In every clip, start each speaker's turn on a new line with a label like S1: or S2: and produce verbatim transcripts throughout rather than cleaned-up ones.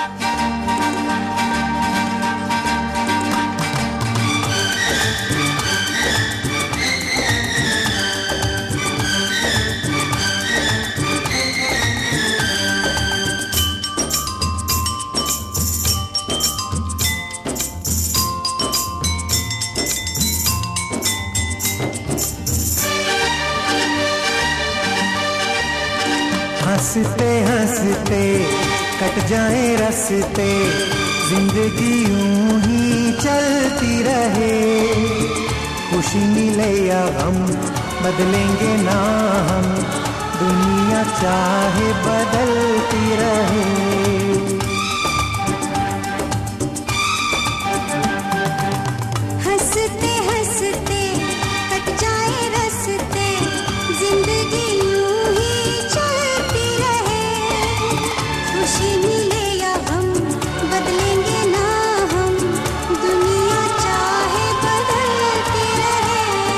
S1: हंसते हंसते कट जाए रस्ते, जिंदगी यूं ही चलती रहे। खुशी मिले या गम बदलेंगे ना हम, दुनिया चाहे बदलती रहे।
S2: हंसते हंसते कट जाए रस्ते, जिंदगी यूं ही चलती रहे। खुशी मिले या गम बदलेंगे ना हम, दुनिया चाहे बदलती रहे।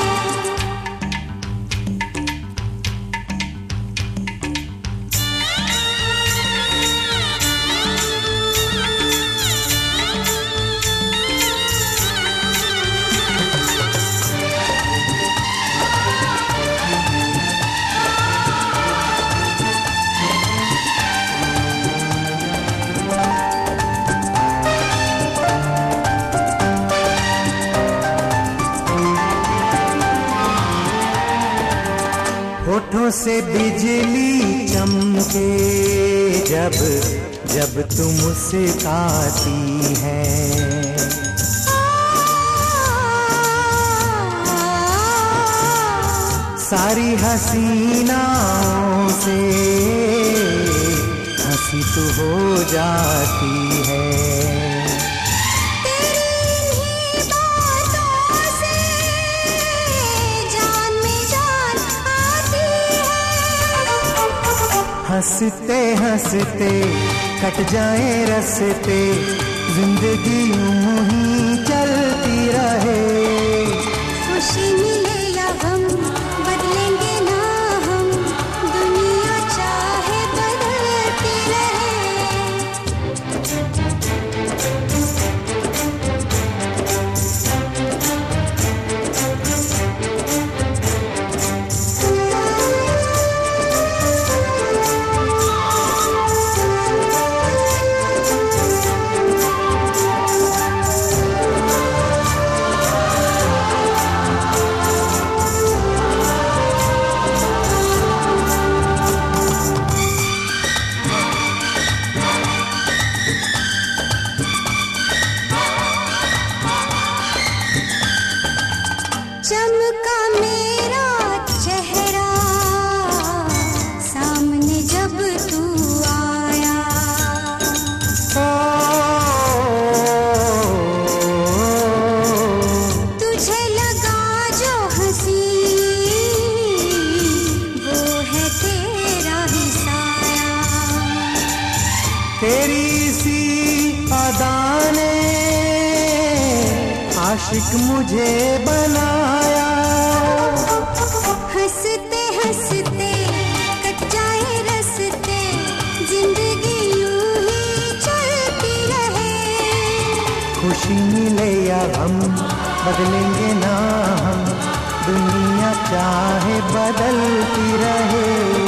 S1: होठों से बिजली चमके जब जब तुम मुस्कुराती है। सारी हसीनाओं से हंसी तो हो जाती है। हंसते हंसते कट जाए रस्ते, जिंदगी यूं ही चलती रहे।
S2: खुशी मिले या गम बदलेंगे ना हम, दुनिया चाहे बदलती रहे। चमका मेरा चेहरा सामने जब तू आया। तुझे लगा जो हंसी वो है तेरा ही साया।
S1: तेरी सी अदा ने आशिक मुझे बनाया।
S2: हंसते हंसते कट जाए रस्ते, जिंदगी यूं ही चलती रहे।
S1: खुशी मिले या गम बदलेंगे ना हम, दुनिया चाहे बदलती रहे।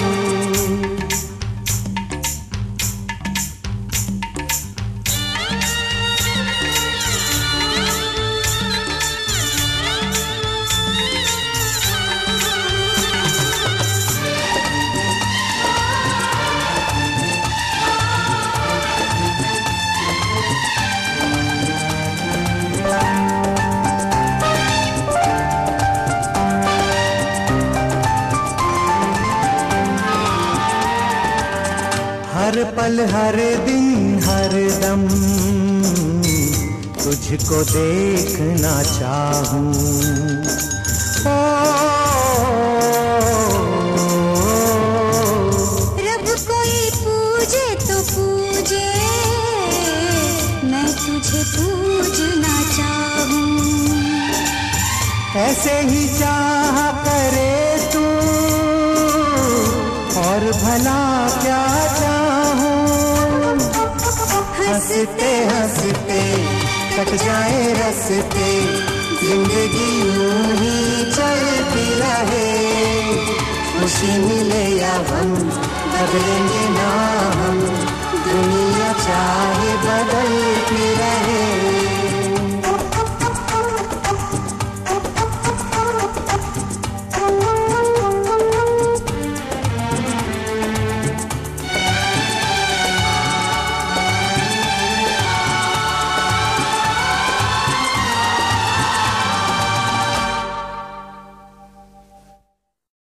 S1: हर पल हर दिन हर दम तुझको देखना चाहूं। ओ,
S2: रब कोई पूजे तो पूजे, मैं तुझे पूजना चाहूं।
S1: ऐसे ही चाह करे तू और भला क्या चाहूं। हंसते हंसते कट जाए रस्ते, जिंदगी यूं ही चलती रहे। खुशी मिले या हम बदलेंगे ना हम, दुनिया चाहे बदल